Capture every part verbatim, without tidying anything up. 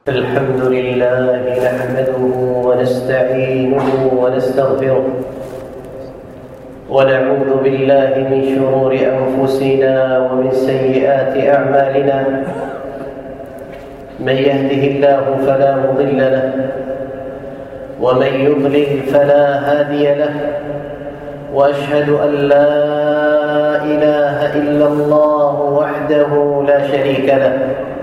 الحمد لله نحمده ونستعينه ونستغفره ونعوذ بالله من شرور أنفسنا ومن سيئات أعمالنا. من يهده الله فلا مضل له ومن يضلل فلا هادي له، وأشهد أن لا إله إلا الله وحده لا شريك له،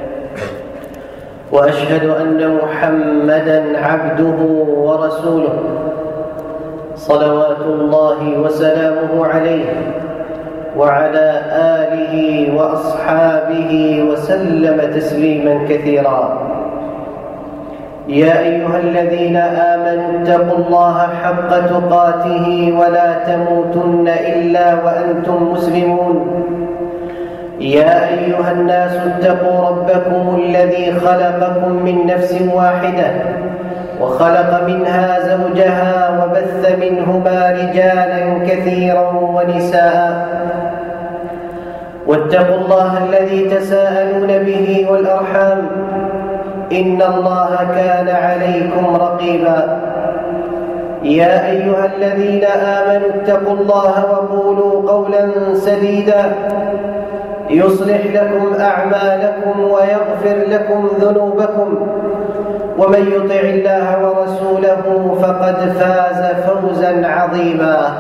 وأشهد أن محمدًا عبده ورسوله صلوات الله وسلامه عليه وعلى آله وأصحابه وسلم تسليمًا كثيرا. يا أيها الذين آمنوا اتقوا الله حق تقاته ولا تموتن إلا وأنتم مسلمون. يا أيها الناس اتقوا ربكم الذي خلقكم من نفس واحدة وخلق منها زوجها وبث منهما رجالا كثيرا ونساء، واتقوا الله الذي تساءلون به والأرحام إن الله كان عليكم رقيبا. يا أيها الذين آمنوا اتقوا الله وقولوا قولا سديدا يصلح لكم أعمالكم ويغفر لكم ذنوبكم، ومن يطع الله ورسوله فقد فاز فوزا عظيما.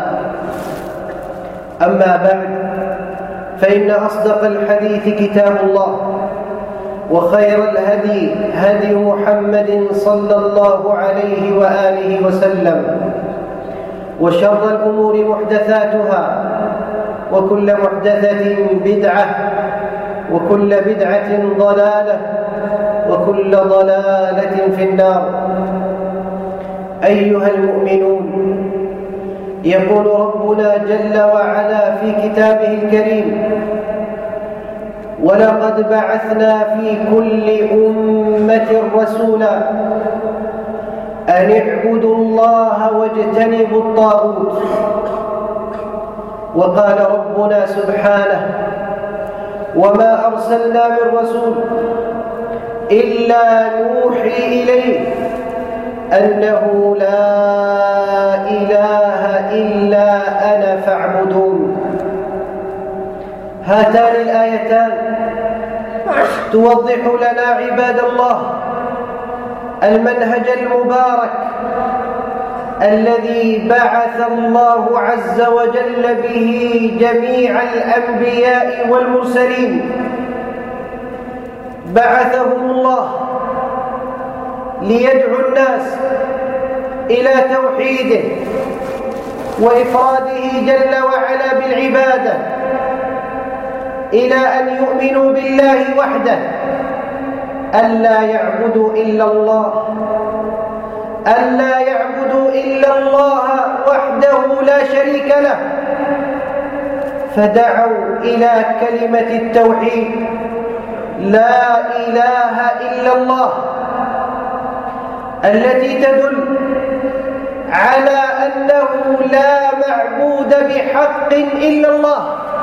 أما بعد، فإن أصدق الحديث كتاب الله، وخير الهدي هدي محمد صلى الله عليه وآله وسلم، وشر الأمور محدثاتها، وكل محدثة بدعة، وكل بدعة ضلالة، وكل ضلالة في النار. أيها المؤمنون، يقول ربنا جل وعلا في كتابه الكريم: ولقد بعثنا في كل أمة رسولا أن اعبدوا الله واجتنبوا الطاغوت. وقال ربنا سبحانه: وما أرسلنا من رسول إلا نوحي إليه أنه لا إله إلا أنا فاعبدون. هاتان الآيتان توضح لنا عباد الله المنهج المبارك الذي بعث الله عز وجل به جميع الأنبياء والمرسلين. بعثهم الله ليدعو الناس إلى توحيده وإفراده جل وعلا بالعبادة، إلى أن يؤمنوا بالله وحده، ألا يعبدوا إلا الله ألا يعبدوا إلا الله وحده لا شريك له. فدعوا إلى كلمة التوحيد: لا إله إلا الله، التي تدل على أنه لا معبود بحق إلا الله،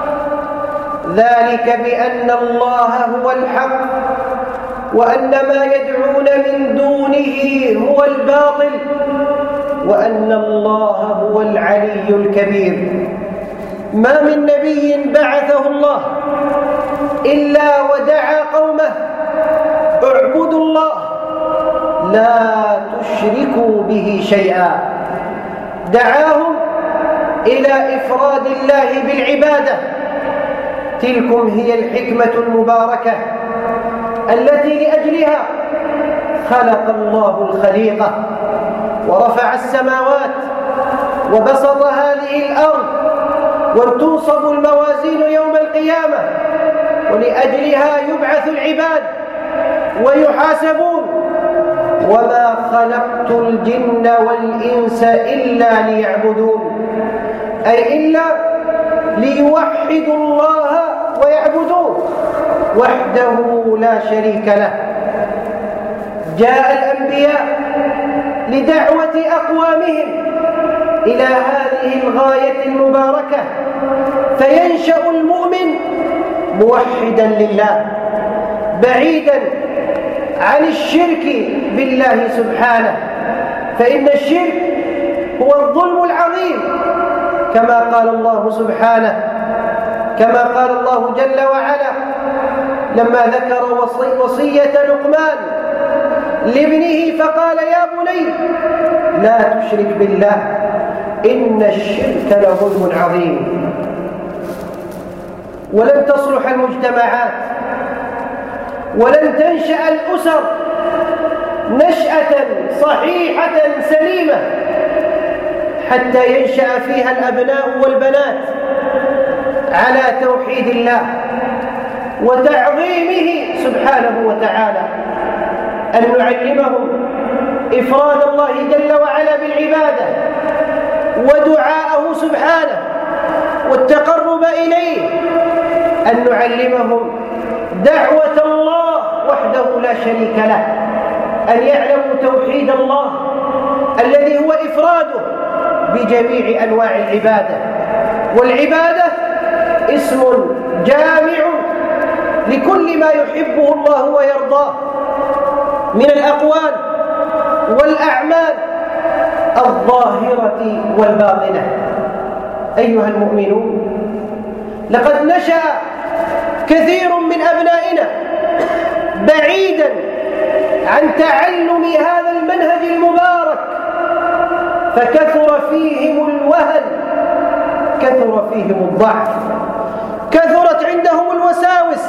ذلك بأن الله هو الحق، وأن ما يدعون من دونه هو الباطل، وأن الله هو العلي الكبير. ما من نبي بعثه الله إلا ودعا قومه: اعبدوا الله لا تشركوا به شيئا. دعاهم إلى إفراد الله بالعبادة. تلكم هي الحكمة المباركة التي لأجلها خلق الله الخليقة ورفع السماوات وبسط هذه الأرض، وتنصب الموازين يوم القيامة، ولأجلها يبعث العباد ويحاسبون. وما خلقت الجن والإنس إلا ليعبدون، أي إلا ليوحدوا الله ويعبدوه وحده لا شريك له. جاء الأنبياء لدعوة أقوامهم إلى هذه الغاية المباركة، فينشأ المؤمن موحدا لله بعيدا عن الشرك بالله سبحانه، فإن الشرك هو الظلم العظيم كما قال الله سبحانه، كما قال الله جل وعلا لما ذكر وصي وصية لقمان لابنه فقال يا بني لا تشرك بالله إن الشرك لظلم عظيم. ولن تصلح المجتمعات ولن تنشأ الأسر نشأة صحيحة سليمة حتى ينشأ فيها الأبناء والبنات على توحيد الله وتعظيمه سبحانه وتعالى، أن نعلمهم إفراد الله جل وعلا بالعبادة ودعاءه سبحانه والتقرب إليه، أن نعلمهم دعوة الله وحده لا شريك له، أن يعلموا توحيد الله الذي هو إفراده بجميع أنواع العبادة. والعبادة اسم جامع لكل ما يحبه الله ويرضاه من الأقوال والأعمال الظاهرة والباطنة. أيها المؤمنون، لقد نشأ كثير من أبنائنا بعيدا عن تعلم هذا المنهج المبارك، فكثر فيهم الوهن، كثر فيهم الضعف، كثرت عندهم الوساوس،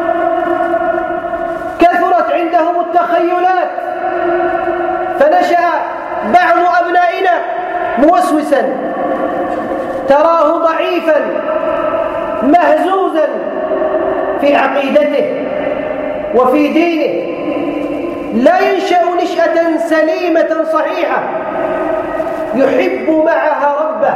كثرت عندهم التخيلات، فنشأ بعض أبنائنا موسوسا، تراه ضعيفا مهزوزا في عقيدته وفي دينه، لا ينشأ نشأة سليمة صحيحة يحب معها ربه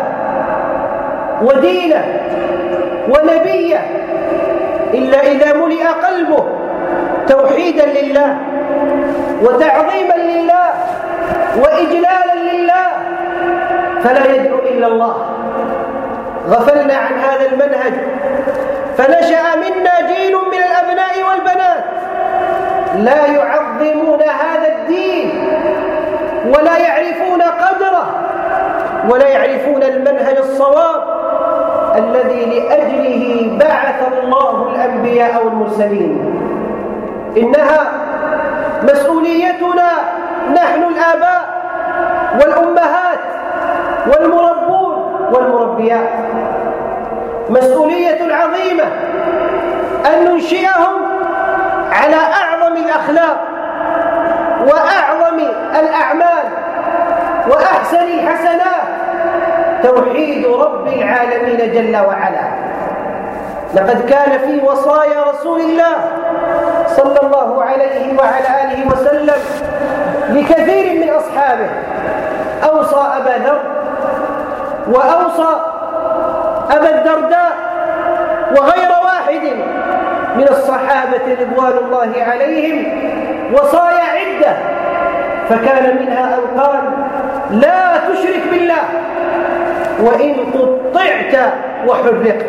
ودينه ونبيه إلا إذا ملئ قلبه توحيدا لله وتعظيما لله وإجلالا لله، فلا يدعو إلا الله. غفلنا عن هذا المنهج، فنشأ منا جيل من الأبناء والبنات لا يعظمون هذا الدين ولا يعرفون قدره ولا يعرفون المنهج الصواب الذي لأجله بعث الله الأنبياء والمرسلين. إنها مسؤوليتنا نحن الآباء والأمهات والمربون والمربيات، مسؤولية عظيمة أن ننشئهم على أعظم الأخلاق وأعظم الأعمال وأحسن الحسنات، توحيد رب العالمين جل وعلا. لقد كان في وصايا رسول الله صلى الله عليه وعلى آله وسلم لكثير من أصحابه، أوصى أبا ذر وأوصى أبا الدرداء وغير واحد من الصحابة رضوان الله عليهم وصايا عدة، فكان منها أن قال لا تشرك بالله وإن قطعت وحرقت،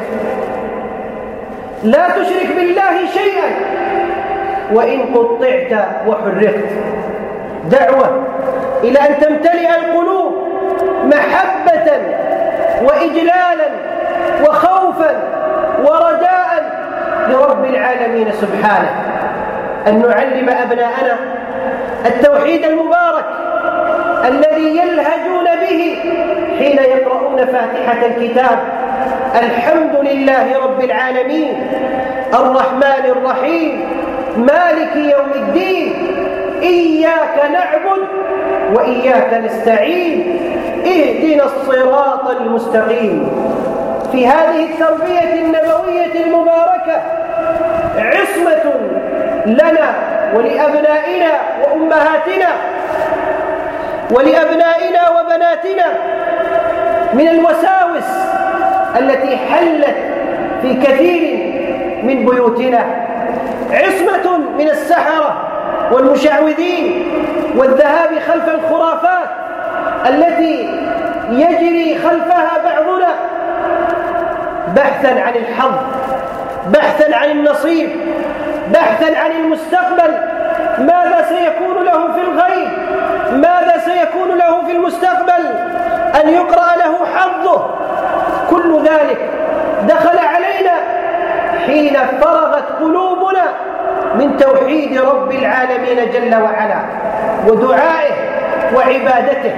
لا تشرك بالله شيئا وإن قطعت وحرقت. دعوة إلى أن تمتلئ القلوب محبة وإجلالا وخوفا ورجاء لرب العالمين سبحانه، أن نعلم أبناءنا التوحيد المبارك الذي يلهجون به حين يقرؤون فاتحة الكتاب: الحمد لله رب العالمين الرحمن الرحيم مالك يوم الدين إياك نعبد وإياك نستعين اهدنا الصراط المستقيم. في هذه التربية النبوية المباركة عصمة لنا ولأبنائنا وأمهاتنا ولأبنائنا وبناتنا من الوساوس التي حلت في كثير من بيوتنا، عصمة من السحرة والمشعوذين والذهاب خلف الخرافات التي يجري خلفها بعضنا بحثا عن الحظ، بحثا عن النصيب، بحثا عن المستقبل، ماذا سيكون له في الغيب، ماذا سيكون له في المستقبل، أن يقرأ له حظه. كل ذلك دخل علينا حين فرغت قلوبنا من توحيد رب العالمين جل وعلا ودعائه وعبادته.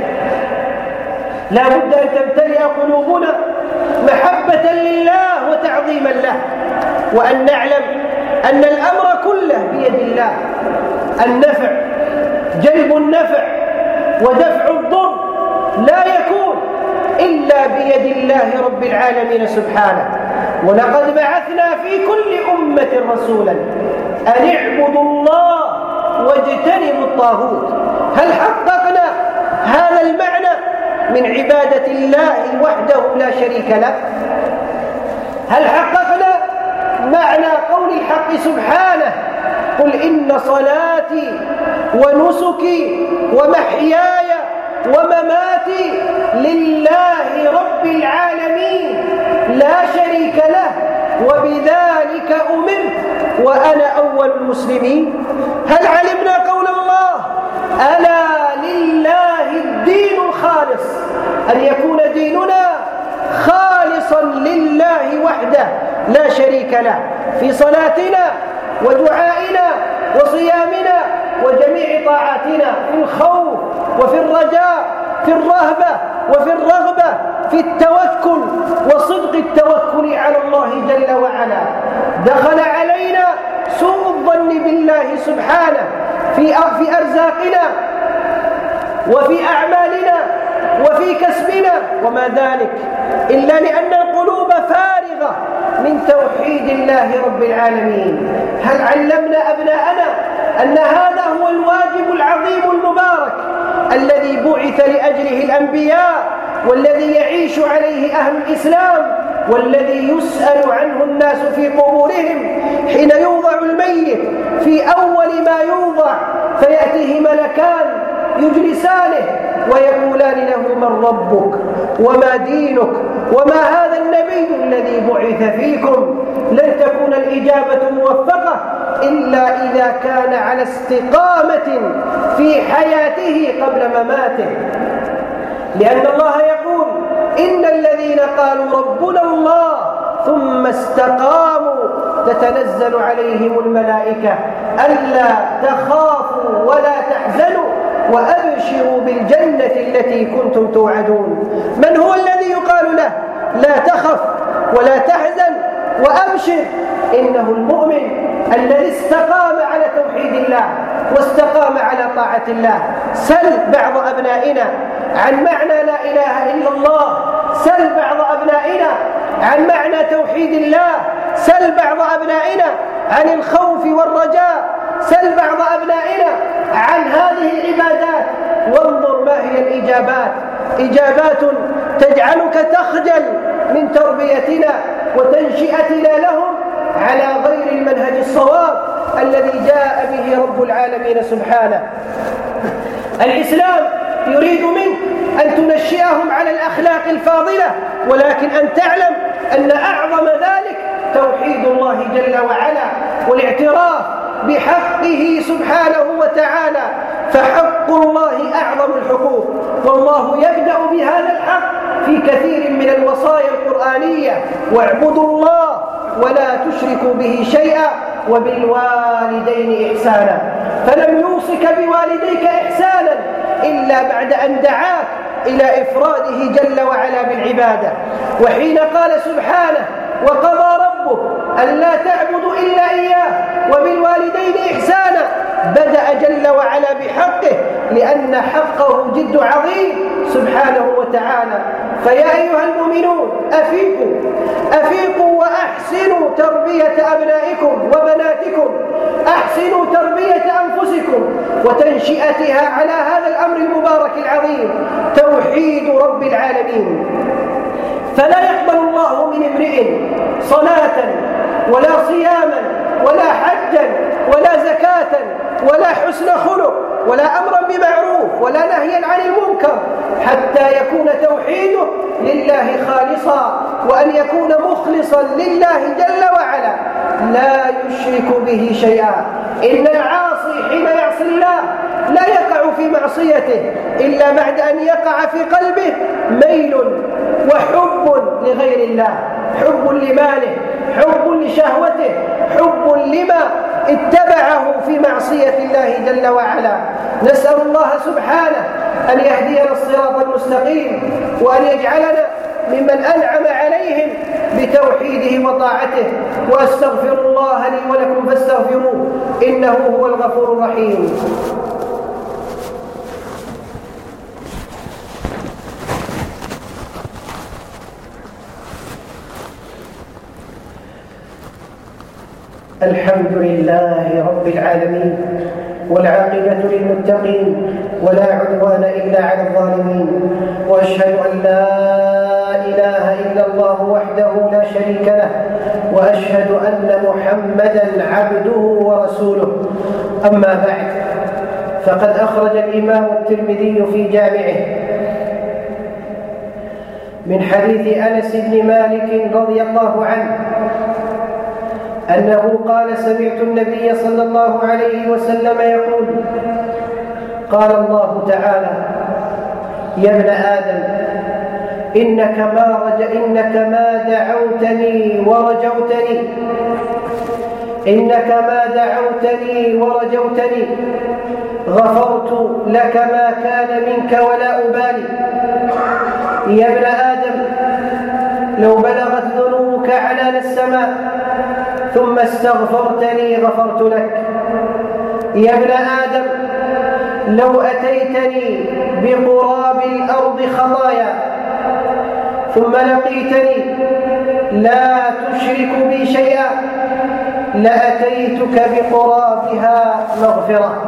لا بد أن تمتلئ قلوبنا محبة لله وتعظيما له، وأن نعلم أن الأمر كله بيد الله. النفع، جلب النفع ودفع الضر لا يكون إلا بيد الله رب العالمين سبحانه. ولقد بعثنا في كل أمة رسولا أن اعبدوا الله واجتنبوا الطاغوت. هل حققنا هذا المعنى من عبادة الله وحده لا شريك له؟ هل حققنا معنى قول الحق سبحانه: قل إن صلاتي ونسكي ومحياي ومماتي لله رب العالمين لا شريك له وبذلك أمرت وأنا أول المسلمين؟ هل علمنا قول الله: ألا لله الدين الخالص، أن يكون ديننا خالصا لله وحده لا شريك له في صلاتنا ودعائنا وصيامنا وجميع طاعاتنا، في الخوف وفي الرجاء، في الرهبة وفي الرغبة، في التوكل وصدق التوكل على الله جل وعلا. دخل علينا سوء الظن بالله سبحانه في في أرزاقنا وفي أعمالنا وفي كسبنا، وما ذلك إلا لأن القلوب فارغة من توحيد الله رب العالمين. هل علمنا أبناءنا أن هذا هو الواجب العظيم المبارك الذي بعث لأجله الأنبياء، والذي يعيش عليه أهل الإسلام، والذي يسأل عنه الناس في قبورهم حين يوضع الميت؟ في أول ما يوضع فيأتيه ملكان يجلسانه ويقولان له: من ربك وما دينك وما هذا النبي الذي بعث فيكم؟ لن تكون الإجابة موفقة إلا إذا كان على استقامة في حياته قبل مماته، لأن الله يقول: إن الذين قالوا ربنا الله ثم استقاموا تتنزل عليهم الملائكة ألا تخافوا ولا تحزنوا وأبشروا بالجنة التي كنتم توعدون. من هو الذي يقال له: لا تخف ولا تحزن وأبشر؟ إنه المؤمن الذي استقام على توحيد الله واستقام على طاعة الله. سل بعض أبنائنا عن معنى لا إله إلا الله، سل بعض أبنائنا عن معنى توحيد الله، سل بعض أبنائنا عن الخوف والرجاء، سل بعض أبنائنا عن هذه العبادات، وانظر ما هي الإجابات. إجابات تجعلك تخجل من تربيتنا وتنشئتنا لهم على غير المنهج الصواب الذي جاء به رب العالمين سبحانه. الإسلام يريد منك أن تنشئهم على الأخلاق الفاضلة، ولكن أن تعلم أن أعظم ذلك توحيد الله جل وعلا والاعتراف بحقه سبحانه وتعالى، فحق الله أعظم الحقوق، والله يبدأ بهذا الحق في كثير من الوصايا القرآنية: واعبدوا الله ولا تشركوا به شيئا وبالوالدين إحسانا. فلم يوصك بوالديك إحسانا إلا بعد أن دعاك إلى إفراده جل وعلا بالعبادة. وحين قال سبحانه: وقضى ربك ألا تعبدوا إلا إياه وبالوالدين إحسانا، بدأ جل وعلا بحقه، لأن حقه جد عظيم سبحانه وتعالى. فيا أيها المؤمنون أفيقوا أفيقوا وأحسنوا تربية أبنائكم وبناتكم، أحسنوا تربية أنفسكم وتنشئتها على هذا الأمر المبارك العظيم، توحيد رب العالمين. فلا يقبل الله من امرئ صلاة ولا صياما ولا حجا ولا زكاة ولا حسن خلق ولا أمرا بمعروف ولا نهيا عن المنكر حتى يكون توحيده لله خالصا، وأن يكون مخلصا لله جل وعلا لا يشرك به شيئا. إن العاصي حين يعصي يعصي الله لا يقع في معصيته إلا بعد أن يقع في قلبه ميل وحب لغير الله، حب لماله، حب لشهوته، حب لما اتبعه في معصية الله جل وعلا. نسأل الله سبحانه أن يهدينا الصراط المستقيم، وأن يجعلنا ممن أنعم عليهم بتوحيده وطاعته. وأستغفر الله لي ولكم فاستغفروه إنه هو الغفور الرحيم. الحمد لله رب العالمين، والعاقبة للمتقين، ولا عدوان إلا على الظالمين، وأشهد أن لا إله إلا الله وحده لا شريك له، وأشهد أن محمدًا عبده ورسوله. أما بعد، فقد أخرج الإمام الترمذي في جامعه من حديث أنس بن مالك رضي الله عنه أنه قال: سمعت النبي صلى الله عليه وسلم يقول: قال الله تعالى: يا ابن آدم إنك ما, رج... إنك ما دعوتني ورجوتني إنك ما دعوتني ورجوتني غفرت لك ما كان منك ولا أبالي. يا ابن آدم لو بلغت ذنوبك عنان السماء ثم استغفرتني غفرت لك. يا ابن آدم لو أتيتني بقراب الأرض خطايا ثم لقيتني لا تشرك بي شيئا لأتيتك بقرابها مغفرة.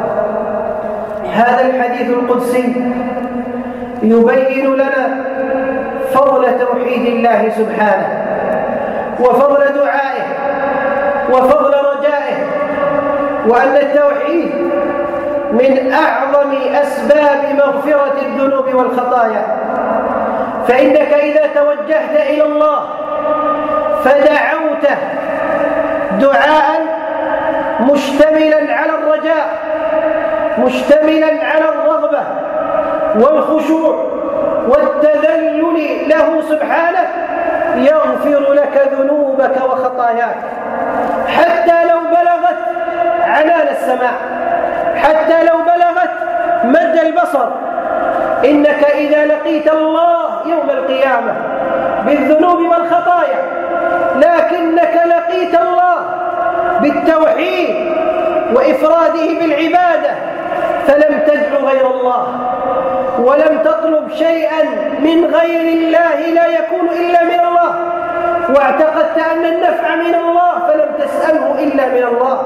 هذا الحديث القدسي يبين لنا فضل توحيد الله سبحانه، وفضل دعائه، وفضل رجائه، وأن التوحيد من أعظم أسباب مغفرة الذنوب والخطايا. فإنك إذا توجهت إلى الله فدعوته دعاء مشتملا على الرجاء، مشتملا على الرغبة والخشوع والتذلل له سبحانه، يغفر لك ذنوبك وخطاياك حتى لو بلغت عنان السماء، حتى لو بلغت مد البصر. إنك إذا لقيت الله يوم القيامة بالذنوب والخطايا، لكنك لقيت الله بالتوحيد وإفراده بالعبادة، فلم تدع غير الله ولم تطلب شيئا من غير الله لا يكون إلا من الله، واعتقدت أن النفع من الله فلم تسأله إلا من الله،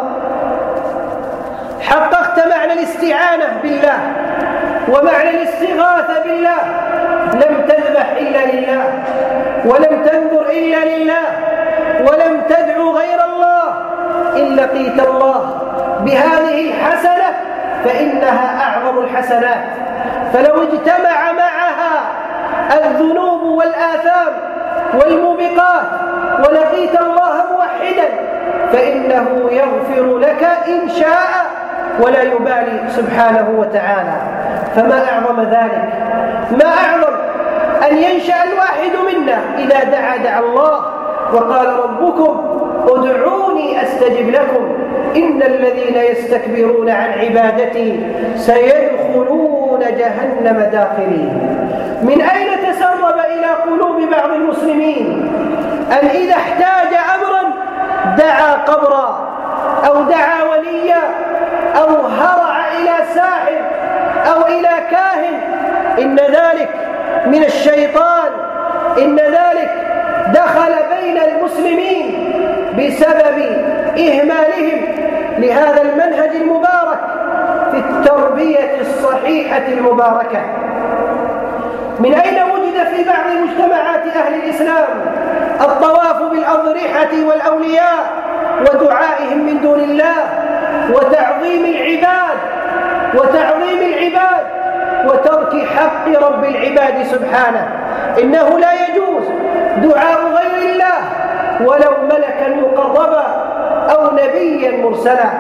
حققت معنى الاستعانة بالله ومعنى الاستغاثة بالله، لم تذبح إلا لله، ولم تنذر إلا لله، ولم تدعو غير الله. إن لقيت الله بهذه الحسنة فإنها أعظم الحسنات، فلو اجتمع معها الذنوب والآثام والموبقات ولقيت الله موحدا فإنه يغفر لك إن شاء ولا يبالي سبحانه وتعالى. فما أعظم ذلك، ما أعظم أن ينشأ الواحد منا إذا دعا دعا الله وقال: ربكم ادعوني أستجب لكم إن الذين يستكبرون عن عبادتي سيدخلون جهنم داخلين. من أين تسرب إلى قلوب بعض المسلمين أن إذا احتاج أمرا دعا قبرا أو دعا وليا أو هرع إلى ساحر أو إلى كاهن؟ إن ذلك من الشيطان، إن ذلك دخل بين المسلمين بسبب إهمالهم لهذا المنهج المبارك في التربية الصحيحة المباركة. من أين وجد في بعض مجتمعات أهل الإسلام الطواف بالأضرحة والأولياء ودعائهم من دون الله وتعظيم العباد وتعظيم العباد وترك حق رب العباد سبحانه؟ إنه لا يجوز دعاء غير الله ولو ملكا مقربا أو نبيا مرسلا.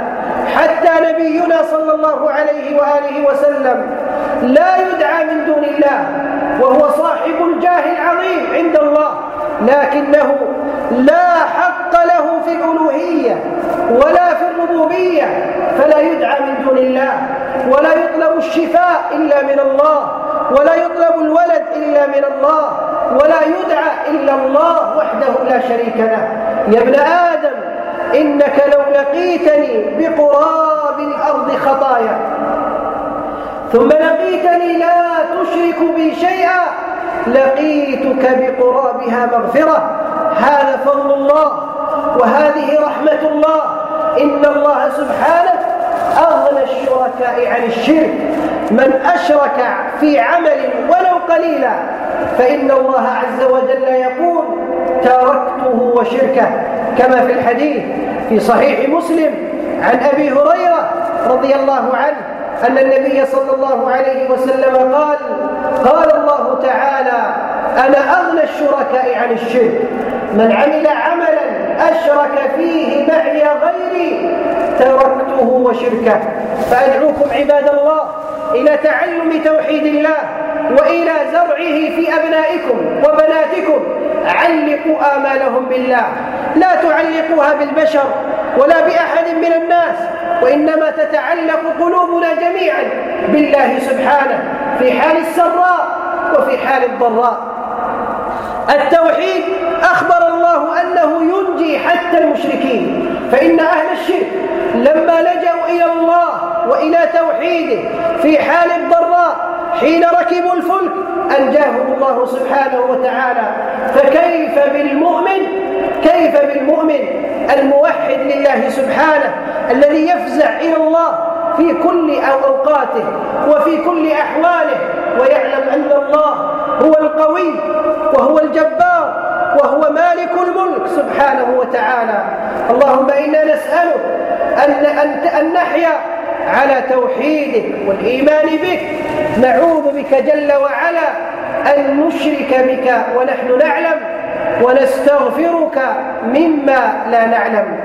حتى نبينا صلى الله عليه وآله وسلم لا يدعى من دون الله وهو صاحب الجاه العظيم عند الله، لكنه لا حق له في الألوهية ولا في الربوبية، فلا يدعى من دون الله، ولا يطلب الشفاء إلا من الله، ولا يطلب الولد إلا من الله، ولا يدعى إلا الله وحده لا شريك له. يا ابن آدم إنك لو لقيتني بقراب الأرض خطايا ثم لقيتني لا تشرك بي شيئا لقيتك بقرابها مغفرة. هذا فضل الله وهذه رحمة الله. إن الله سبحانه أغنى الشركاء عن الشرك. من أشرك في عمل ولو قليلا فإن الله عز وجل يقول تركته وشركه، كما في الحديث في صحيح مسلم عن أبي هريرة رضي الله عنه أن النبي صلى الله عليه وسلم قال قال الله تعالى أنا أغنى الشركاء عن الشرك، من عمل عملا أشرك فيه معي غيري تركته وشركه. فأدعوكم عباد الله إلى تعلم توحيد الله وإلى زرعه في أبنائكم وبناتكم. علقوا آمالهم بالله، لا تعلقوها بالبشر ولا بأحد من الناس، وإنما تتعلق قلوبنا جميعا بالله سبحانه في حال السراء وفي حال الضراء. التوحيد أخبر الله أنه ينجي حتى المشركين، فإن أهل الشرك لما لجأوا إلى الله وإلى توحيده في حال الضراء حين ركبوا الفلك أنجاهم الله سبحانه وتعالى. فكيف بالمؤمن كيف بالمؤمن الموحد لله سبحانه الذي يفزع إلى الله في كل أوقاته وفي كل أحواله، ويعلم أن الله هو القوي وهو الجبار وهو مالك الملك سبحانه وتعالى. اللهم إنا نسألك أن, أن, أن نحيا على توحيدك والإيمان بك، نعوذ بك جل وعلا أن نشرك بك ونحن نعلم، ونستغفرك مما لا نعلم.